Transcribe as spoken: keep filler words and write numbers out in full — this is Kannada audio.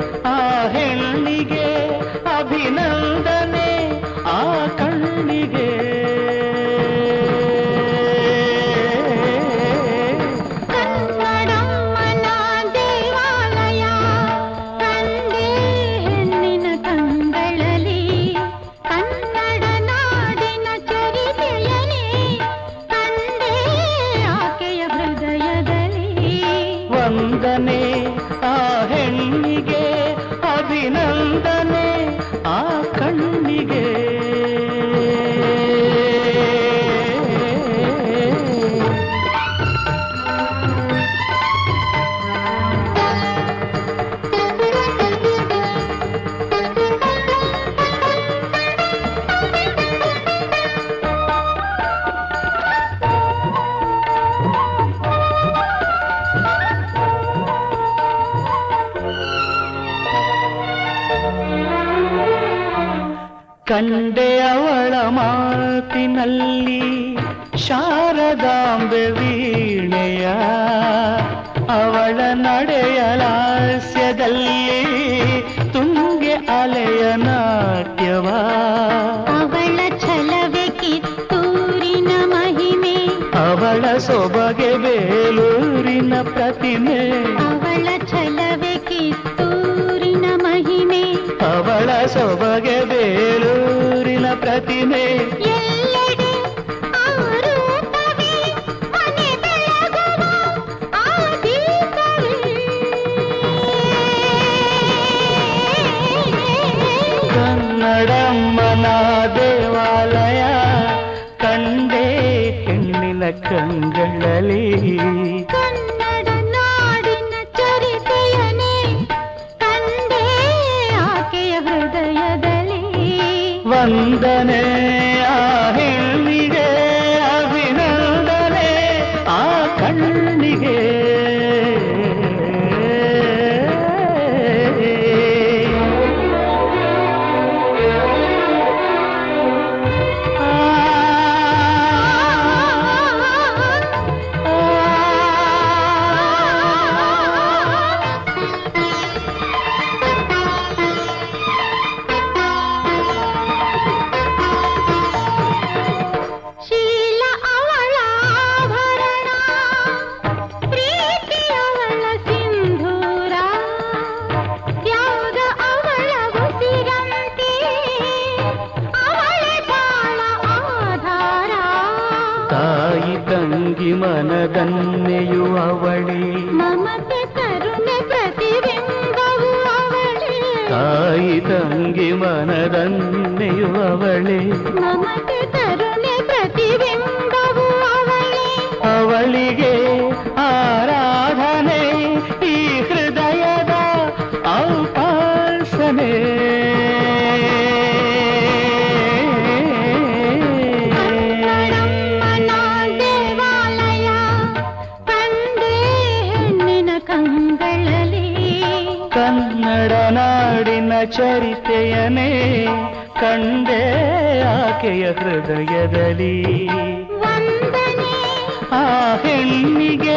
ಆ ಹೆಣ್ಣಿಗೆ ಅಭಿನಂದನೆ ಆ ಕಣ್ಣಿಗೆ. ಕನ್ನಡಮ್ಮನ ದೇವಾಲಯ ಕಂಡೆ ಹೆಣ್ಣಿನ ಕಂಗಳಲ್ಲಿ, ಕನ್ನಡ ನಾಡಿನ ಚರಿತೆಯನೇ ಕಂಡೆ ಆಕೆಯ ಹೃದಯದಲ್ಲಿ. ವಂದನೆ ಆ ಹೆಣ್ಣಿಗೆ ಅಭಿನಂದನೆ ಆ ಕಣ್ಣಿಗೆ. ಕಂಡೆ ಅವಳ ಮಾತಿನಲ್ಲಿ ಶಾರದಾಂಬೆ ವೀಣೆಯ, ಅವಳ ನಡೆಯ ಲಾಸ್ಯದಲ್ಲಿ ತುಂಗೆ ಅಲೆಯ ನಾಟ್ಯವ. ಅವಳ ಛಲವೆ ಕಿತ್ತೂರಿನ ಮಹಿಮೆ, ಅವಳ ಸೊಬಗೆ ಬೇಲೂರಿನ ಪ್ರತಿಮೆ. ಅವಳ ಛಲವೆ ಕಿತ್ತೂರಿನ ಮಹಿಮೆ, ಅವಳ ಸೊಬಗೆ ಬೇಲೂರಿನ ಪ್ರತಿಮೆ. ಎಲ್ಲೆಡೆ ಆ ರೂಪವೇ ಮನೆ ಬೆಳಗುವ ಆ ದೀಪವೇ. ಕನ್ನಡಮ್ಮನ ದೇವಾಲಯ ಕಂಡೆ ಹೆಣ್ಣಿನ ಕಂಗಳಲ್ಲಿ, ಕನ್ನಡ ನಾಡಿನ ಚರಿತೆಯನೇ ಕಂಡೆ ಆಕೆಯ ಹೃದಯದಲ್ಲಿ. ವಂದನೆ ಆ ಹೆಣ್ಣಿಗೆ ಅಭಿನಂದನೆ ಆ ಕಣ್ಣಿಗೆ. ಶೀಲ ಅವಳ ಆಭರಣ, ಪ್ರೀತಿ ಅವಳ ಸಿಂಧೂರ, ತ್ಯಾಗ ಅವಳ ಉಸಿರಂತೆ, ಅವಳ ಬಾಳ ಆಧಾರ. ತಾಯಿ ತಂಗಿ ಮನದನ್ನೆಯು ಅವಳೇ, ಮಮತೆ ಕರುಣೆ ಪ್ರತಿಬಿಂಬವು ಅವಳೇ. ತಾಯಿ ತಂಗಿ ಮನದನ್ನೆಯು ಅವಳೇ, ಮಮತೆ ಕರುಣೆ ಪ್ರತಿಬಿಂಬವು ಅವಳೇ. ಅವಳಿಗೆ ಆರಾಧನೆ ಈ ಹೃದಯದ ಔಪಾಸನೆ. ಕನ್ನಡಮ್ಮನ ದೇವಾಲಯ ಕಂಡೆ ಹೆಣ್ಣಿನ ಕಂಗಳಲ್ಲಿ, ಕನ್ನಡ ನಾಡಿನ ಚರಿತೆಯನೇ ಕಂಡೆ ಆಕೆಯ ಹೃದಯದಲ್ಲಿ. ವಂದನೆ ಆ ಹೆಣ್ಣಿಗೆ